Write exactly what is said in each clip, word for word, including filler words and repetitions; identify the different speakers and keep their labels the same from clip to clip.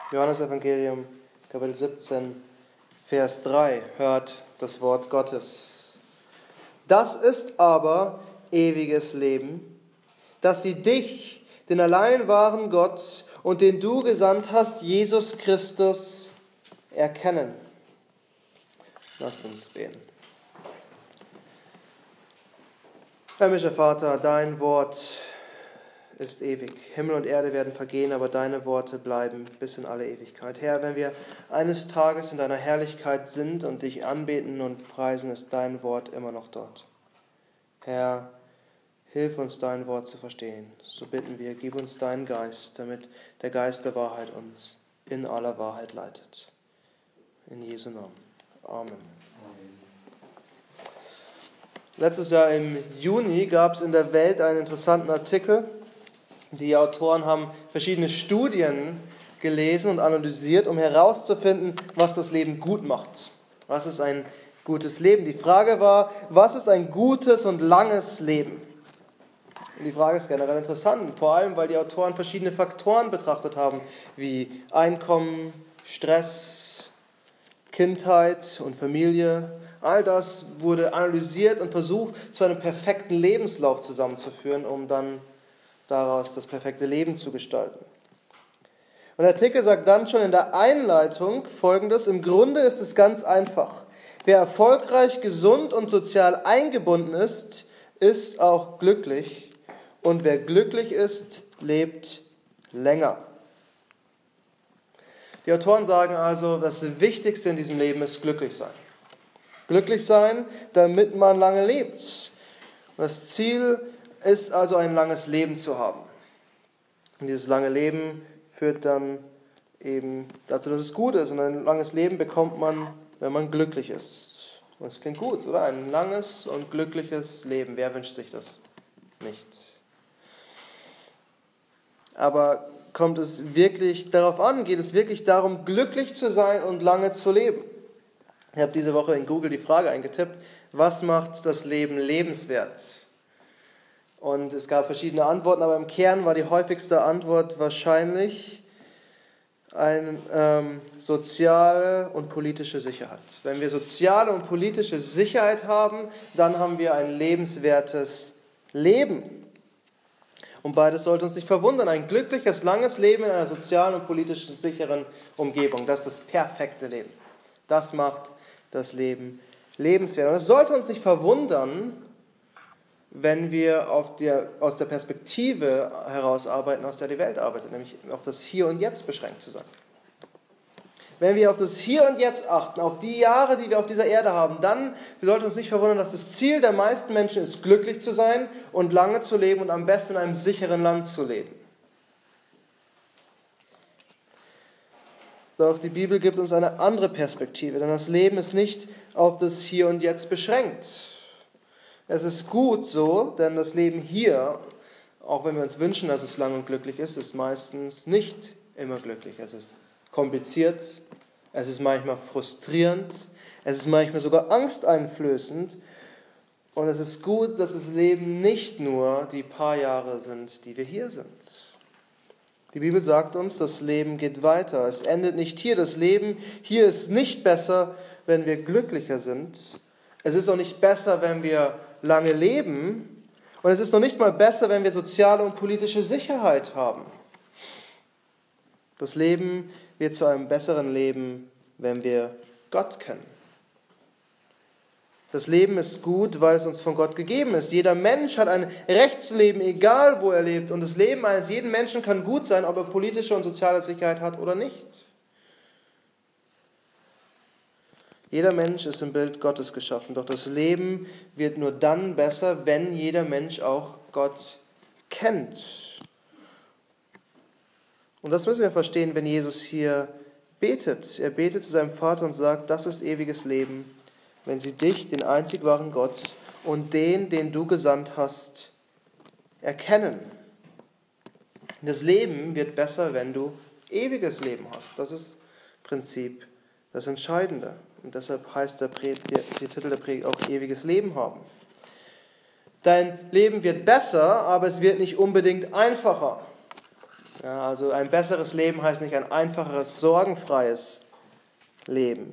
Speaker 1: Johannesevangelium, Kapitel siebzehn, Vers drei, hört das Wort Gottes. Das ist aber ewiges Leben, dass sie dich, den allein wahren Gott und den du gesandt hast, Jesus Christus, erkennen. Lasst uns beten. Himmlischer Vater, dein Wort ist ewig. Himmel und Erde werden vergehen, aber deine Worte bleiben bis in alle Ewigkeit. Herr, wenn wir eines Tages in deiner Herrlichkeit sind und dich anbeten und preisen, ist dein Wort immer noch dort. Herr, hilf uns, dein Wort zu verstehen. So bitten wir, gib uns deinen Geist, damit der Geist der Wahrheit uns in aller Wahrheit leitet. In Jesu Namen. Amen. Letztes Jahr im Juni gab es in der Welt einen interessanten Artikel. Die Autoren haben verschiedene Studien gelesen und analysiert, um herauszufinden, was das Leben gut macht. Was ist ein gutes Leben? Die Frage war, was ist ein gutes und langes Leben? Und die Frage ist generell interessant, vor allem, weil die Autoren verschiedene Faktoren betrachtet haben, wie Einkommen, Stress, Kindheit und Familie. All das wurde analysiert und versucht, zu einem perfekten Lebenslauf zusammenzuführen, um dann daraus das perfekte Leben zu gestalten. Und der Artikel sagt dann schon in der Einleitung Folgendes: Im Grunde ist es ganz einfach. Wer erfolgreich, gesund und sozial eingebunden ist, ist auch glücklich. Und wer glücklich ist, lebt länger. Die Autoren sagen also, das Wichtigste in diesem Leben ist glücklich sein. Glücklich sein, damit man lange lebt. Und das Ziel ist also, ein langes Leben zu haben. Und dieses lange Leben führt dann eben dazu, dass es gut ist. Und ein langes Leben bekommt man, wenn man glücklich ist. Und es klingt gut, oder? Ein langes und glückliches Leben. Wer wünscht sich das nicht? Aber kommt es wirklich darauf an? Geht es wirklich darum, glücklich zu sein und lange zu leben? Ich habe diese Woche in Google die Frage eingetippt: Was macht das Leben lebenswert? Und es gab verschiedene Antworten, aber im Kern war die häufigste Antwort wahrscheinlich eine ähm, soziale und politische Sicherheit. Wenn wir soziale und politische Sicherheit haben, dann haben wir ein lebenswertes Leben. Und beides sollte uns nicht verwundern. Ein glückliches, langes Leben in einer sozialen und politisch sicheren Umgebung. Das ist das perfekte Leben. Das macht das Leben lebenswert. Und es sollte uns nicht verwundern, wenn wir auf der, aus der Perspektive heraus arbeiten, aus der die Welt arbeitet, nämlich auf das Hier und Jetzt beschränkt zu sein. Wenn wir auf das Hier und Jetzt achten, auf die Jahre, die wir auf dieser Erde haben, dann sollte uns nicht verwundern, dass das Ziel der meisten Menschen ist, glücklich zu sein und lange zu leben und am besten in einem sicheren Land zu leben. Doch die Bibel gibt uns eine andere Perspektive, denn das Leben ist nicht auf das Hier und Jetzt beschränkt. Es ist gut so, denn das Leben hier, auch wenn wir uns wünschen, dass es lang und glücklich ist, ist meistens nicht immer glücklich. Es ist kompliziert, es ist manchmal frustrierend, es ist manchmal sogar angsteinflößend. Und es ist gut, dass das Leben nicht nur die paar Jahre sind, die wir hier sind. Die Bibel sagt uns, das Leben geht weiter. Es endet nicht hier. Das Leben hier ist nicht besser, wenn wir glücklicher sind. Es ist auch nicht besser, wenn wir lange leben. Und es ist noch nicht mal besser, wenn wir soziale und politische Sicherheit haben. Das Leben wird zu einem besseren Leben, wenn wir Gott kennen. Das Leben ist gut, weil es uns von Gott gegeben ist. Jeder Mensch hat ein Recht zu leben, egal wo er lebt. Und das Leben eines jeden Menschen kann gut sein, ob er politische und soziale Sicherheit hat oder nicht. Jeder Mensch ist im Bild Gottes geschaffen, doch das Leben wird nur dann besser, wenn jeder Mensch auch Gott kennt. Und das müssen wir verstehen, wenn Jesus hier betet. Er betet zu seinem Vater und sagt, das ist ewiges Leben, wenn sie dich, den einzig wahren Gott und den, den du gesandt hast, erkennen. Das Leben wird besser, wenn du ewiges Leben hast. Das ist im Prinzip das Entscheidende. Und deshalb heißt der, Predigt, der, der Titel der Predigt auch ewiges Leben haben. Dein Leben wird besser, aber es wird nicht unbedingt einfacher. Ja, also ein besseres Leben heißt nicht ein einfacheres, sorgenfreies Leben.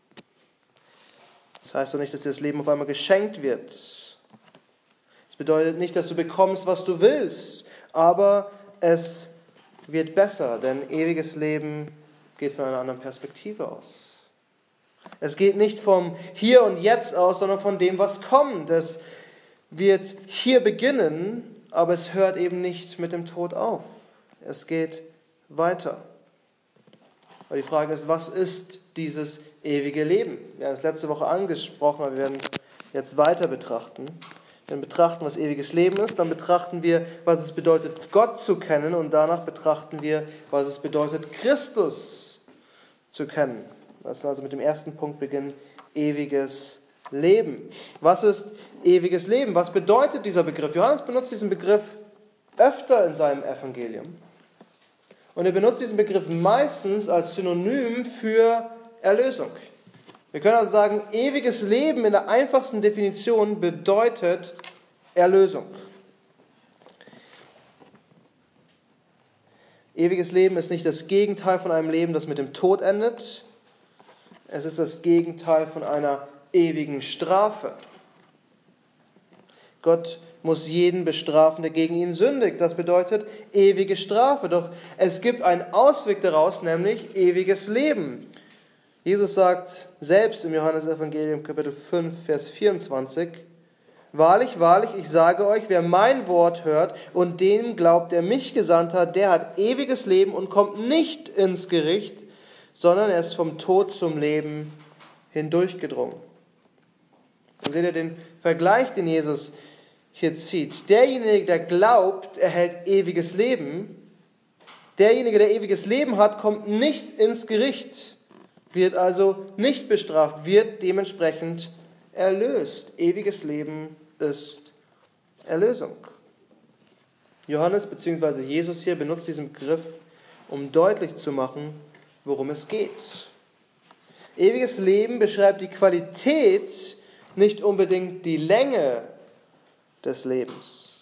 Speaker 1: Das heißt doch nicht, dass dir das Leben auf einmal geschenkt wird. Es bedeutet nicht, dass du bekommst, was du willst, aber es wird besser, denn ewiges Leben geht von einer anderen Perspektive aus. Es geht nicht vom Hier und Jetzt aus, sondern von dem, was kommt. Es wird hier beginnen, aber es hört eben nicht mit dem Tod auf. Es geht weiter. Aber die Frage ist, was ist dieses ewige Leben? Wir haben es letzte Woche angesprochen, aber wir werden es jetzt weiter betrachten. Wenn wir betrachten, was ewiges Leben ist, dann betrachten wir, was es bedeutet, Gott zu kennen, und danach betrachten wir, was es bedeutet, Christus zu kennen. Lass uns also mit dem ersten Punkt beginnen, ewiges Leben. Was ist ewiges Leben? Was bedeutet dieser Begriff? Johannes benutzt diesen Begriff öfter in seinem Evangelium. Und er benutzt diesen Begriff meistens als Synonym für Erlösung. Wir können also sagen, ewiges Leben in der einfachsten Definition bedeutet Erlösung. Ewiges Leben ist nicht das Gegenteil von einem Leben, das mit dem Tod endet. Es ist das Gegenteil von einer ewigen Strafe. Gott muss jeden bestrafen, der gegen ihn sündigt. Das bedeutet ewige Strafe. Doch es gibt einen Ausweg daraus, nämlich ewiges Leben. Jesus sagt selbst im Johannesevangelium Kapitel fünf, Vers vierundzwanzig, Wahrlich, wahrlich, ich sage euch, wer mein Wort hört und dem glaubt, der mich gesandt hat, der hat ewiges Leben und kommt nicht ins Gericht, sondern er ist vom Tod zum Leben hindurchgedrungen. Und seht ihr den Vergleich, den Jesus hier zieht? Derjenige, der glaubt, erhält ewiges Leben. Derjenige, der ewiges Leben hat, kommt nicht ins Gericht, wird also nicht bestraft, wird dementsprechend erlöst. Ewiges Leben ist Erlösung. Johannes bzw. Jesus hier benutzt diesen Begriff, um deutlich zu machen, worum es geht. Ewiges Leben beschreibt die Qualität, nicht unbedingt die Länge des Lebens.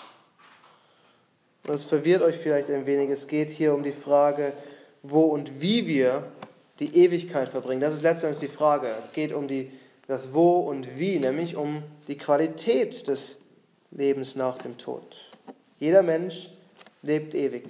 Speaker 1: Das verwirrt euch vielleicht ein wenig. Es geht hier um die Frage, wo und wie wir die Ewigkeit verbringen. Das ist letztendlich die Frage. Es geht um die, das Wo und Wie, nämlich um die Qualität des Lebens nach dem Tod. Jeder Mensch lebt ewig.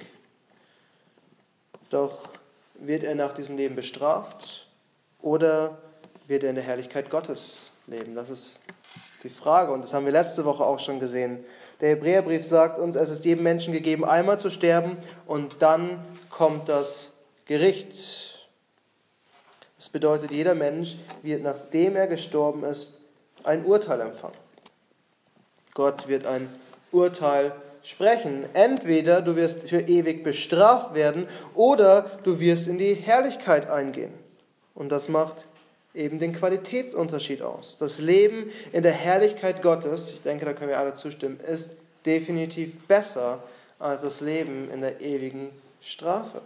Speaker 1: Doch wird er nach diesem Leben bestraft oder wird er in der Herrlichkeit Gottes leben? Das ist die Frage, und das haben wir letzte Woche auch schon gesehen. Der Hebräerbrief sagt uns, es ist jedem Menschen gegeben, einmal zu sterben, und dann kommt das Gericht. Das bedeutet, jeder Mensch wird, nachdem er gestorben ist, ein Urteil empfangen. Gott wird ein Urteil sprechen. Entweder du wirst für ewig bestraft werden oder du wirst in die Herrlichkeit eingehen. Und das macht eben den Qualitätsunterschied aus. Das Leben in der Herrlichkeit Gottes, ich denke, da können wir alle zustimmen, ist definitiv besser als das Leben in der ewigen Strafe.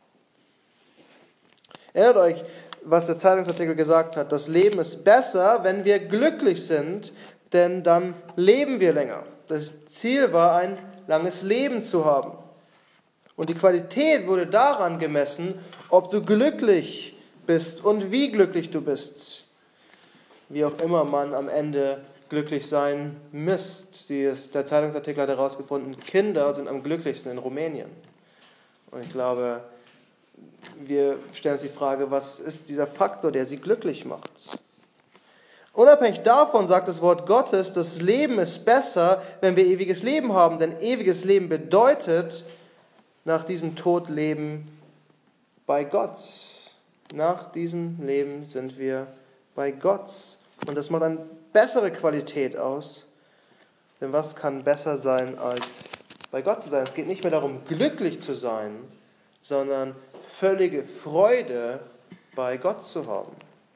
Speaker 1: Erinnert euch, was der Zeitungsartikel gesagt hat. Das Leben ist besser, wenn wir glücklich sind, denn dann leben wir länger. Das Ziel war, ein langes Leben zu haben. Und die Qualität wurde daran gemessen, ob du glücklich bist und wie glücklich du bist. Wie auch immer man am Ende glücklich sein misst. Der Zeitungsartikel hat herausgefunden, Kinder sind am glücklichsten in Rumänien. Und ich glaube, wir stellen uns die Frage, was ist dieser Faktor, der sie glücklich macht? Unabhängig davon sagt das Wort Gottes, das Leben ist besser, wenn wir ewiges Leben haben. Denn ewiges Leben bedeutet, nach diesem Tod leben bei Gott. Nach diesem Leben sind wir bei Gott. Und das macht eine bessere Qualität aus. Denn was kann besser sein, als bei Gott zu sein? Es geht nicht mehr darum, glücklich zu sein, sondern völlige Freude bei Gott zu haben.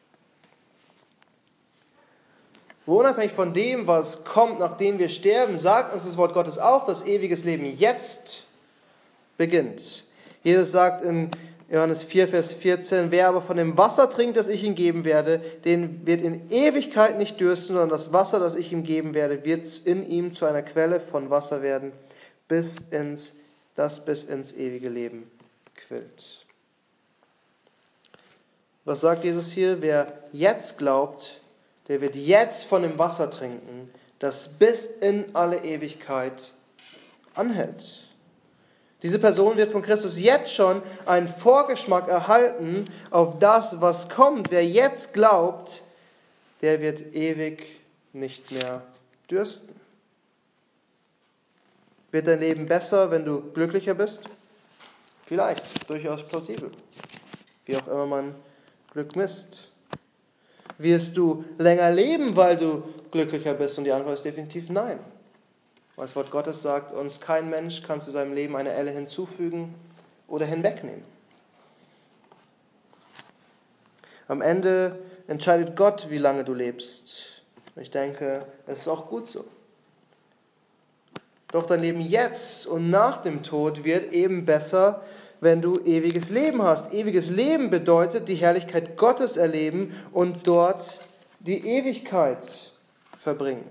Speaker 1: Unabhängig von dem, was kommt, nachdem wir sterben, sagt uns das Wort Gottes auch, dass ewiges Leben jetzt beginnt. Jesus sagt in Johannes vier, Vers vierzehn, wer aber von dem Wasser trinkt, das ich ihm geben werde, den wird in Ewigkeit nicht dürsten, sondern das Wasser, das ich ihm geben werde, wird in ihm zu einer Quelle von Wasser werden, bis ins das bis ins ewige Leben quillt. Was sagt Jesus hier? Wer jetzt glaubt, der wird jetzt von dem Wasser trinken, das bis in alle Ewigkeit anhält. Diese Person wird von Christus jetzt schon einen Vorgeschmack erhalten auf das, was kommt. Wer jetzt glaubt, der wird ewig nicht mehr dürsten. Wird dein Leben besser, wenn du glücklicher bist? Vielleicht, durchaus plausibel. Wie auch immer man Glück misst. Wirst du länger leben, weil du glücklicher bist? Und die Antwort ist definitiv nein. Das Wort Gottes sagt uns, kein Mensch kann zu seinem Leben eine Elle hinzufügen oder hinwegnehmen. Am Ende entscheidet Gott, wie lange du lebst. Ich denke, es ist auch gut so. Doch dein Leben jetzt und nach dem Tod wird eben besser, wenn du ewiges Leben hast. Ewiges Leben bedeutet die Herrlichkeit Gottes erleben und dort die Ewigkeit verbringen.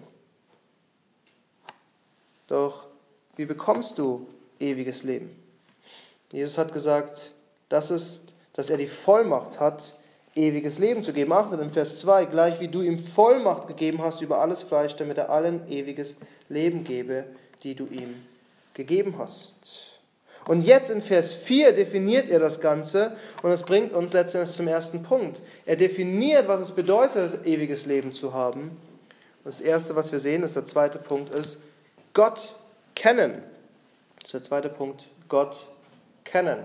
Speaker 1: Doch wie bekommst du ewiges Leben? Jesus hat gesagt, das ist, dass er die Vollmacht hat, ewiges Leben zu geben. Achtet in Vers zwei, gleich wie du ihm Vollmacht gegeben hast über alles Fleisch, damit er allen ewiges Leben gebe, die du ihm gegeben hast. Und jetzt in Vers vier definiert er das Ganze und es bringt uns letztendlich zum ersten Punkt. Er definiert, was es bedeutet, ewiges Leben zu haben. Und das Erste, was wir sehen, ist der zweite Punkt, ist Gott kennen. Das ist der zweite Punkt, Gott kennen.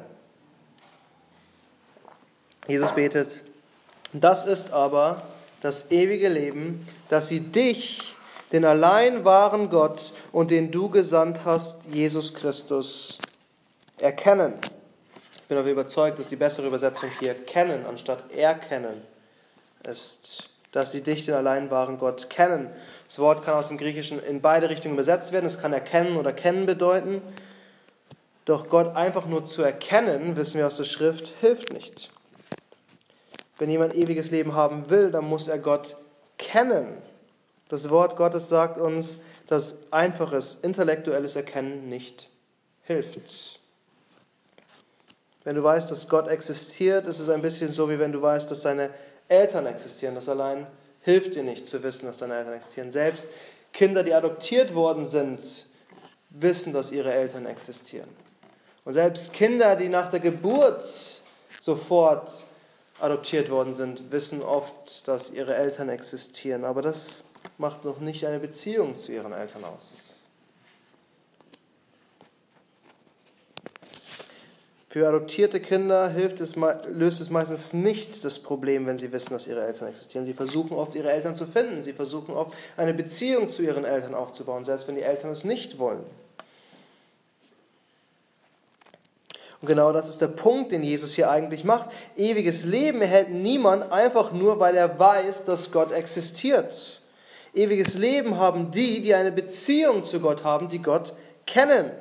Speaker 1: Jesus betet, das ist aber das ewige Leben, dass sie dich, den allein wahren Gott und den du gesandt hast, Jesus Christus, erkennen. Ich bin davon überzeugt, dass die bessere Übersetzung hier kennen anstatt erkennen ist. Dass sie dich, den allein wahren Gott, kennen. Das Wort kann aus dem Griechischen in beide Richtungen übersetzt werden. Es kann erkennen oder kennen bedeuten. Doch Gott einfach nur zu erkennen, wissen wir aus der Schrift, hilft nicht. Wenn jemand ewiges Leben haben will, dann muss er Gott kennen. Das Wort Gottes sagt uns, dass einfaches, intellektuelles Erkennen nicht hilft. Wenn du weißt, dass Gott existiert, ist es ein bisschen so, wie wenn du weißt, dass deine Eltern existieren. Das allein hilft dir nicht zu wissen, dass deine Eltern existieren. Selbst Kinder, die adoptiert worden sind, wissen, dass ihre Eltern existieren. Und selbst Kinder, die nach der Geburt sofort adoptiert worden sind, wissen oft, dass ihre Eltern existieren. Aber das macht noch nicht eine Beziehung zu ihren Eltern aus. Für adoptierte Kinder hilft es, löst es meistens nicht das Problem, wenn sie wissen, dass ihre Eltern existieren. Sie versuchen oft, ihre Eltern zu finden. Sie versuchen oft, eine Beziehung zu ihren Eltern aufzubauen, selbst wenn die Eltern es nicht wollen. Und genau das ist der Punkt, den Jesus hier eigentlich macht. Ewiges Leben erhält niemand einfach nur, weil er weiß, dass Gott existiert. Ewiges Leben haben die, die eine Beziehung zu Gott haben, die Gott kennen.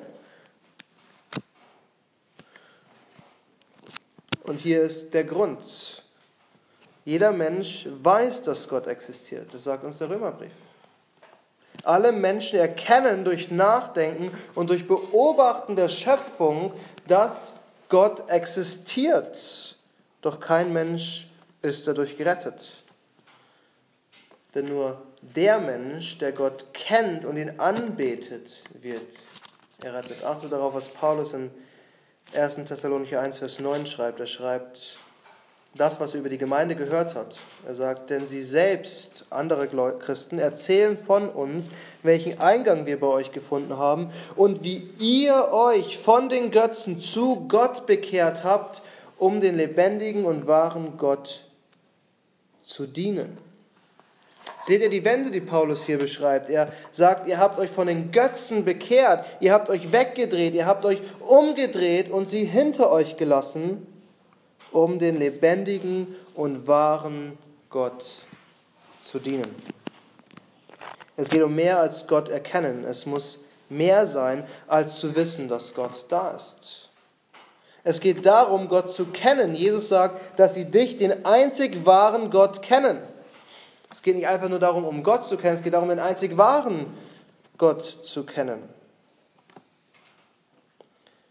Speaker 1: Und hier ist der Grund. Jeder Mensch weiß, dass Gott existiert. Das sagt uns der Römerbrief. Alle Menschen erkennen durch Nachdenken und durch Beobachten der Schöpfung, dass Gott existiert. Doch kein Mensch ist dadurch gerettet. Denn nur der Mensch, der Gott kennt und ihn anbetet, wird errettet. Achte darauf, was Paulus in erster Thessalonicher eins, Vers neun schreibt. Er schreibt das, was er über die Gemeinde gehört hat. Er sagt, denn sie selbst, andere Christen, erzählen von uns, welchen Eingang wir bei euch gefunden haben und wie ihr euch von den Götzen zu Gott bekehrt habt, um den lebendigen und wahren Gott zu dienen. Seht ihr die Wende, die Paulus hier beschreibt? Er sagt, ihr habt euch von den Götzen bekehrt, ihr habt euch weggedreht, ihr habt euch umgedreht und sie hinter euch gelassen, um den lebendigen und wahren Gott zu dienen. Es geht um mehr als Gott erkennen. Es muss mehr sein, als zu wissen, dass Gott da ist. Es geht darum, Gott zu kennen. Jesus sagt, dass sie dich, den einzig wahren Gott, kennen. Es geht nicht einfach nur darum, um Gott zu kennen, es geht darum, den einzig wahren Gott zu kennen.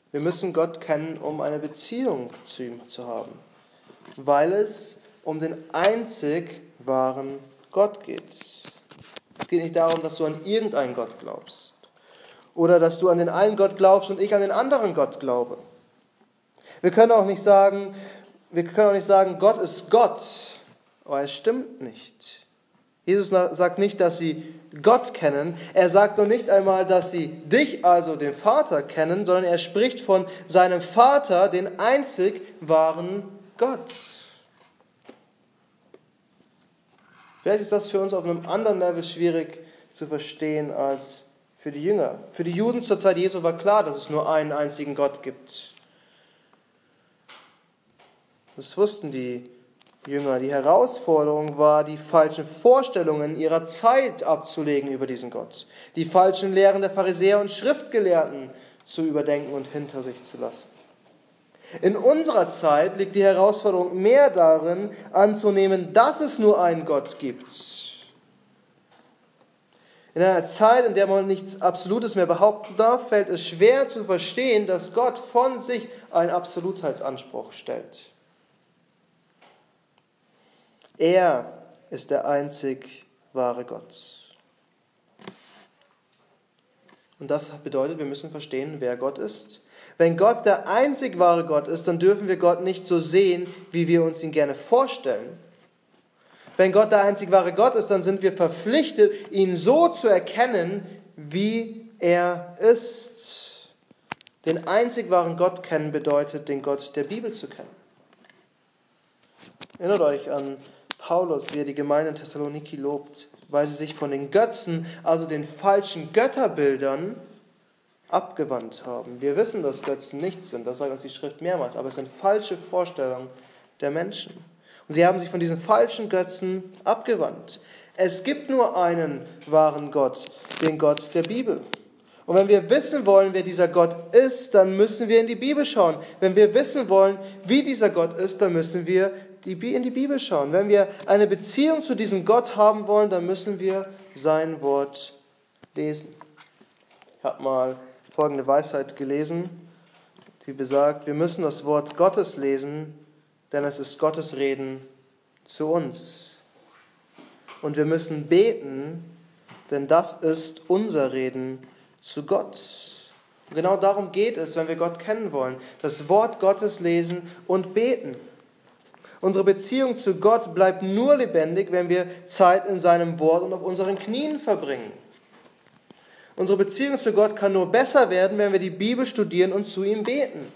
Speaker 1: Wir müssen Gott kennen, um eine Beziehung zu ihm zu haben, weil es um den einzig wahren Gott geht. Es geht nicht darum, dass du an irgendeinen Gott glaubst oder dass du an den einen Gott glaubst und ich an den anderen Gott glaube. Wir können auch nicht sagen, wir können auch nicht sagen, Gott ist Gott, aber es stimmt nicht. Jesus sagt nicht, dass sie Gott kennen. Er sagt noch nicht einmal, dass sie dich, also den Vater, kennen, sondern er spricht von seinem Vater, den einzig wahren Gott. Vielleicht ist das für uns auf einem anderen Level schwierig zu verstehen als für die Jünger. Für die Juden zur Zeit Jesu war klar, dass es nur einen einzigen Gott gibt. Das wussten die Jünger. Die Herausforderung war, die falschen Vorstellungen ihrer Zeit abzulegen über diesen Gott. Die falschen Lehren der Pharisäer und Schriftgelehrten zu überdenken und hinter sich zu lassen. In unserer Zeit liegt die Herausforderung mehr darin, anzunehmen, dass es nur einen Gott gibt. In einer Zeit, in der man nichts Absolutes mehr behaupten darf, fällt es schwer zu verstehen, dass Gott von sich einen Absolutheitsanspruch stellt. Er ist der einzig wahre Gott. Und das bedeutet, wir müssen verstehen, wer Gott ist. Wenn Gott der einzig wahre Gott ist, dann dürfen wir Gott nicht so sehen, wie wir uns ihn gerne vorstellen. Wenn Gott der einzig wahre Gott ist, dann sind wir verpflichtet, ihn so zu erkennen, wie er ist. Den einzig wahren Gott kennen bedeutet, den Gott der Bibel zu kennen. Erinnert euch an Paulus, wie er die Gemeinde in Thessaloniki lobt, weil sie sich von den Götzen, also den falschen Götterbildern, abgewandt haben. Wir wissen, dass Götzen nichts sind, das sagt uns die Schrift mehrmals, aber es sind falsche Vorstellungen der Menschen. Und sie haben sich von diesen falschen Götzen abgewandt. Es gibt nur einen wahren Gott, den Gott der Bibel. Und wenn wir wissen wollen, wer dieser Gott ist, dann müssen wir in die Bibel schauen. Wenn wir wissen wollen, wie dieser Gott ist, dann müssen wir in die Bibel schauen. Wenn wir eine Beziehung zu diesem Gott haben wollen, dann müssen wir sein Wort lesen. Ich habe mal folgende Weisheit gelesen, die besagt, wir müssen das Wort Gottes lesen, denn es ist Gottes Reden zu uns. Und wir müssen beten, denn das ist unser Reden zu Gott. Und genau darum geht es, wenn wir Gott kennen wollen. Das Wort Gottes lesen und beten. Unsere Beziehung zu Gott bleibt nur lebendig, wenn wir Zeit in seinem Wort und auf unseren Knien verbringen. Unsere Beziehung zu Gott kann nur besser werden, wenn wir die Bibel studieren und zu ihm beten.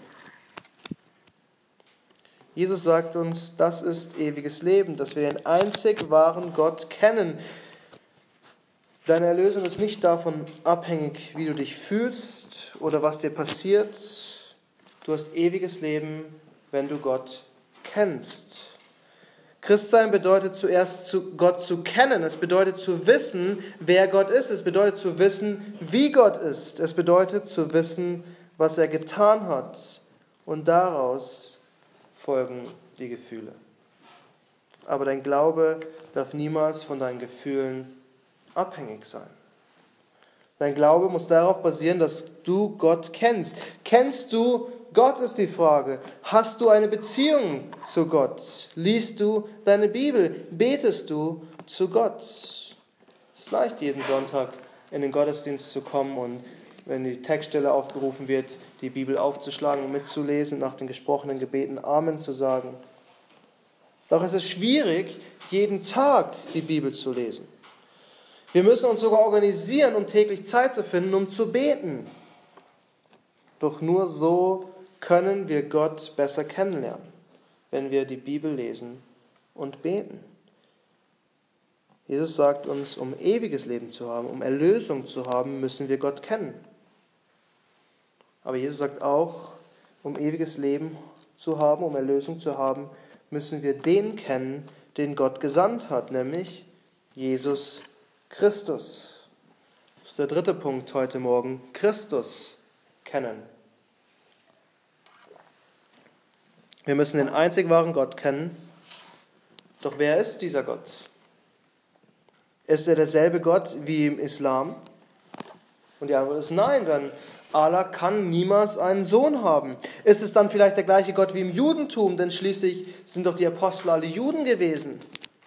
Speaker 1: Jesus sagt uns, das ist ewiges Leben, dass wir den einzig wahren Gott kennen. Deine Erlösung ist nicht davon abhängig, wie du dich fühlst oder was dir passiert. Du hast ewiges Leben, wenn du Gott kennst. Christsein bedeutet zuerst, Gott zu kennen. Es bedeutet zu wissen, wer Gott ist. Es bedeutet zu wissen, wie Gott ist. Es bedeutet zu wissen, was er getan hat. Und daraus folgen die Gefühle. Aber dein Glaube darf niemals von deinen Gefühlen abhängig sein. Dein Glaube muss darauf basieren, dass du Gott kennst. Kennst du Gott, ist die Frage. Hast du eine Beziehung zu Gott? Liest du deine Bibel? Betest du zu Gott? Es ist leicht, jeden Sonntag in den Gottesdienst zu kommen und wenn die Textstelle aufgerufen wird, die Bibel aufzuschlagen und mitzulesen, nach den gesprochenen Gebeten Amen zu sagen. Doch es ist schwierig, jeden Tag die Bibel zu lesen. Wir müssen uns sogar organisieren, um täglich Zeit zu finden, um zu beten. Doch nur so können wir Gott besser kennenlernen, wenn wir die Bibel lesen und beten. Jesus sagt uns, um ewiges Leben zu haben, um Erlösung zu haben, müssen wir Gott kennen. Aber Jesus sagt auch, um ewiges Leben zu haben, um Erlösung zu haben, müssen wir den kennen, den Gott gesandt hat, nämlich Jesus Christus. Das ist der dritte Punkt heute Morgen, Christus kennen. Wir müssen den einzig wahren Gott kennen. Doch wer ist dieser Gott? Ist er derselbe Gott wie im Islam? Und die Antwort ist nein, denn Allah kann niemals einen Sohn haben. Ist es dann vielleicht der gleiche Gott wie im Judentum? Denn schließlich sind doch die Apostel alle Juden gewesen.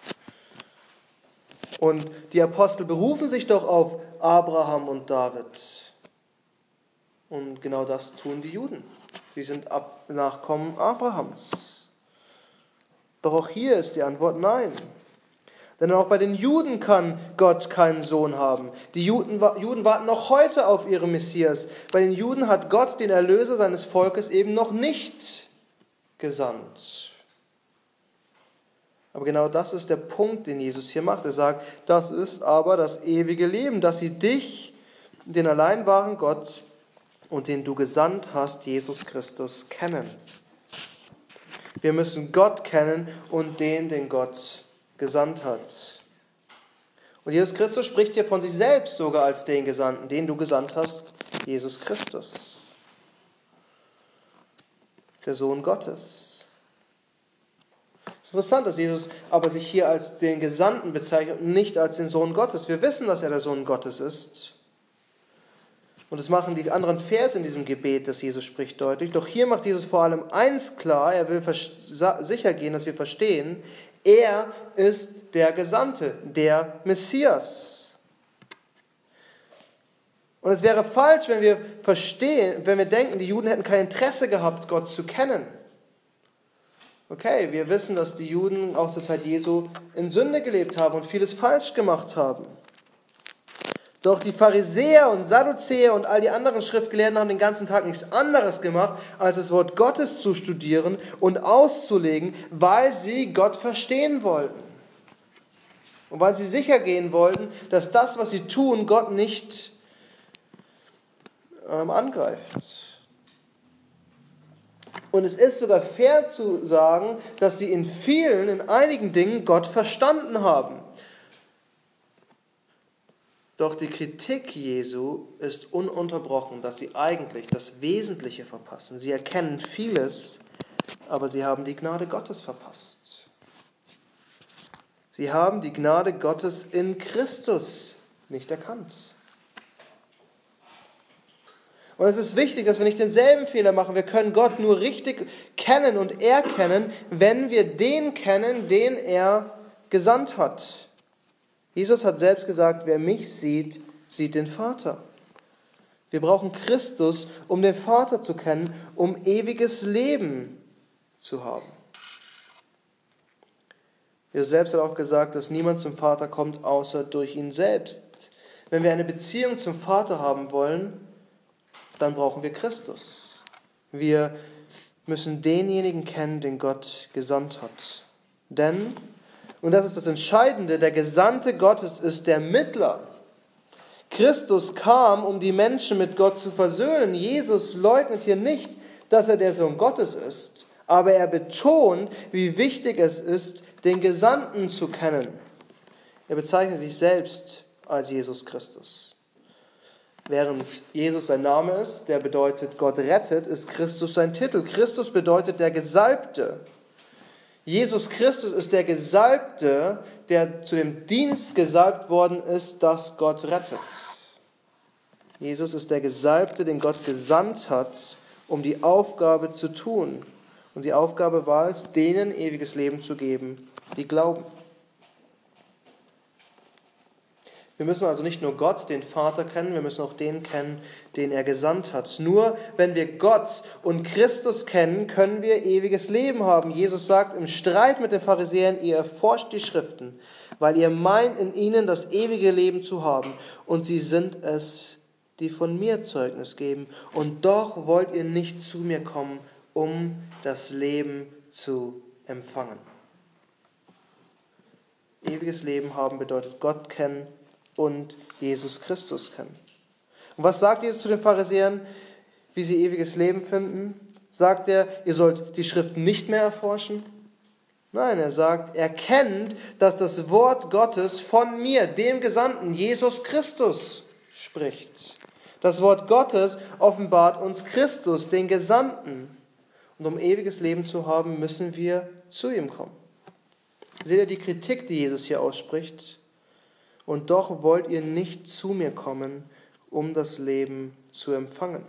Speaker 1: Und die Apostel berufen sich doch auf Abraham und David. Und genau das tun die Juden. Sie sind Nachkommen Abrahams. Doch auch hier ist die Antwort nein. Denn auch bei den Juden kann Gott keinen Sohn haben. Die Juden, Juden warten noch heute auf ihren Messias. Bei den Juden hat Gott den Erlöser seines Volkes eben noch nicht gesandt. Aber genau das ist der Punkt, den Jesus hier macht. Er sagt, das ist aber das ewige Leben, dass sie dich, den allein wahren Gott und den du gesandt hast, Jesus Christus, kennen. Wir müssen Gott kennen und den, den Gott gesandt hat. Und Jesus Christus spricht hier von sich selbst sogar als den Gesandten, den du gesandt hast, Jesus Christus, der Sohn Gottes. Es ist interessant, dass Jesus aber sich hier als den Gesandten bezeichnet und nicht als den Sohn Gottes. Wir wissen, dass er der Sohn Gottes ist. Und das machen die anderen Verse in diesem Gebet, das Jesus spricht, deutlich. Doch hier macht Jesus vor allem eins klar, er will sicher gehen, dass wir verstehen, er ist der Gesandte, der Messias. Und es wäre falsch, wenn wir verstehen, wenn wir denken, die Juden hätten kein Interesse gehabt, Gott zu kennen. Okay, wir wissen, dass die Juden auch zur Zeit Jesu in Sünde gelebt haben und vieles falsch gemacht haben. Doch die Pharisäer und Sadduzäer und all die anderen Schriftgelehrten haben den ganzen Tag nichts anderes gemacht, als das Wort Gottes zu studieren und auszulegen, weil sie Gott verstehen wollten. Und weil sie sicher gehen wollten, dass das, was sie tun, Gott nicht ähm, angreift. Und es ist sogar fair zu sagen, dass sie in vielen, in einigen Dingen Gott verstanden haben. Doch die Kritik Jesu ist ununterbrochen, dass sie eigentlich das Wesentliche verpassen. Sie erkennen vieles, aber sie haben die Gnade Gottes verpasst. Sie haben die Gnade Gottes in Christus nicht erkannt. Und es ist wichtig, dass wir nicht denselben Fehler machen. Wir können Gott nur richtig kennen und erkennen, wenn wir den kennen, den er gesandt hat. Jesus hat selbst gesagt, wer mich sieht, sieht den Vater. Wir brauchen Christus, um den Vater zu kennen, um ewiges Leben zu haben. Jesus selbst hat auch gesagt, dass niemand zum Vater kommt, außer durch ihn selbst. Wenn wir eine Beziehung zum Vater haben wollen, dann brauchen wir Christus. Wir müssen denjenigen kennen, den Gott gesandt hat. Denn, und das ist das Entscheidende, der Gesandte Gottes ist der Mittler. Christus kam, um die Menschen mit Gott zu versöhnen. Jesus leugnet hier nicht, dass er der Sohn Gottes ist, aber er betont, wie wichtig es ist, den Gesandten zu kennen. Er bezeichnet sich selbst als Jesus Christus. Während Jesus sein Name ist, der bedeutet Gott rettet, ist Christus sein Titel. Christus bedeutet der Gesalbte. Jesus Christus ist der Gesalbte, der zu dem Dienst gesalbt worden ist, dass Gott rettet. Jesus ist der Gesalbte, den Gott gesandt hat, um die Aufgabe zu tun. Und die Aufgabe war es, denen ewiges Leben zu geben, die glauben. Wir müssen also nicht nur Gott, den Vater, kennen, wir müssen auch den kennen, den er gesandt hat. Nur wenn wir Gott und Christus kennen, können wir ewiges Leben haben. Jesus sagt im Streit mit den Pharisäern, ihr erforscht die Schriften, weil ihr meint, in ihnen das ewige Leben zu haben. Und sie sind es, die von mir Zeugnis geben. Und doch wollt ihr nicht zu mir kommen, um das Leben zu empfangen. Ewiges Leben haben bedeutet Gott kennen und Jesus Christus kennen. Und was sagt Jesus zu den Pharisäern, wie sie ewiges Leben finden? Sagt er, ihr sollt die Schriften nicht mehr erforschen? Nein, er sagt, erkennt, dass das Wort Gottes von mir, dem Gesandten, Jesus Christus, spricht. Das Wort Gottes offenbart uns Christus, den Gesandten. Und um ewiges Leben zu haben, müssen wir zu ihm kommen. Seht ihr die Kritik, die Jesus hier ausspricht? Und doch wollt ihr nicht zu mir kommen, um das Leben zu empfangen.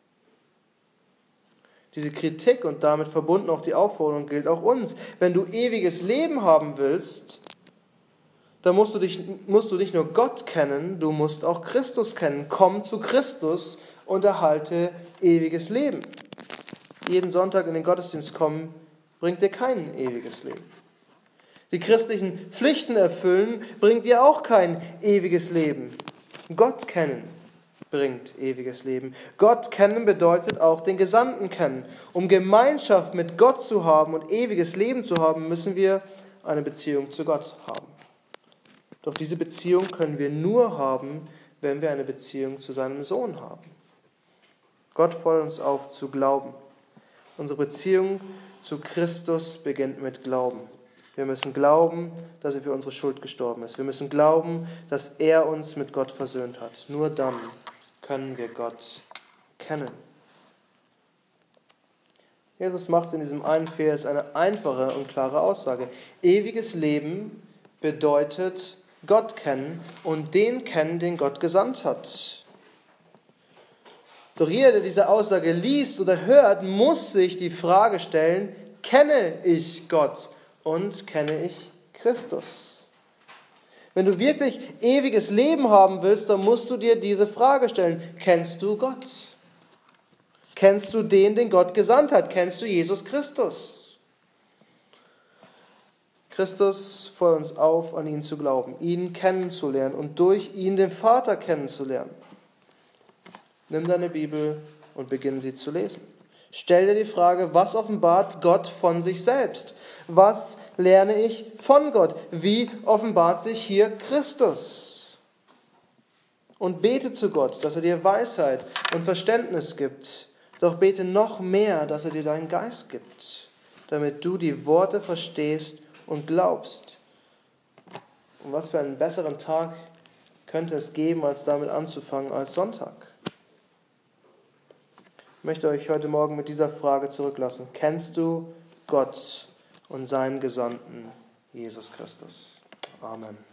Speaker 1: Diese Kritik und damit verbunden auch die Aufforderung gilt auch uns. Wenn du ewiges Leben haben willst, dann musst du, dich, musst du nicht nur Gott kennen, du musst auch Christus kennen. Komm zu Christus und erhalte ewiges Leben. Jeden Sonntag in den Gottesdienst kommen, bringt dir kein ewiges Leben. Die christlichen Pflichten erfüllen, bringt dir auch kein ewiges Leben. Gott kennen bringt ewiges Leben. Gott kennen bedeutet auch den Gesandten kennen. Um Gemeinschaft mit Gott zu haben und ewiges Leben zu haben, müssen wir eine Beziehung zu Gott haben. Doch diese Beziehung können wir nur haben, wenn wir eine Beziehung zu seinem Sohn haben. Gott fordert uns auf, zu glauben. Unsere Beziehung zu Christus beginnt mit Glauben. Wir müssen glauben, dass er für unsere Schuld gestorben ist. Wir müssen glauben, dass er uns mit Gott versöhnt hat. Nur dann können wir Gott kennen. Jesus macht in diesem einen Vers eine einfache und klare Aussage. Ewiges Leben bedeutet Gott kennen und den kennen, den Gott gesandt hat. Doch jeder, der diese Aussage liest oder hört, muss sich die Frage stellen, kenne ich Gott und kenne ich Christus? Wenn du wirklich ewiges Leben haben willst, dann musst du dir diese Frage stellen, kennst du Gott? Kennst du den, den Gott gesandt hat? Kennst du Jesus Christus? Christus fordert uns auf, an ihn zu glauben, ihn kennenzulernen und durch ihn den Vater kennenzulernen. Nimm deine Bibel und beginn sie zu lesen. Stell dir die Frage, was offenbart Gott von sich selbst? Was lerne ich von Gott? Wie offenbart sich hier Christus? Und bete zu Gott, dass er dir Weisheit und Verständnis gibt. Doch bete noch mehr, dass er dir deinen Geist gibt, damit du die Worte verstehst und glaubst. Und was für einen besseren Tag könnte es geben, als damit anzufangen, als Sonntag? Ich möchte euch heute Morgen mit dieser Frage zurücklassen. Kennst du Gott und seinen Gesandten, Jesus Christus? Amen.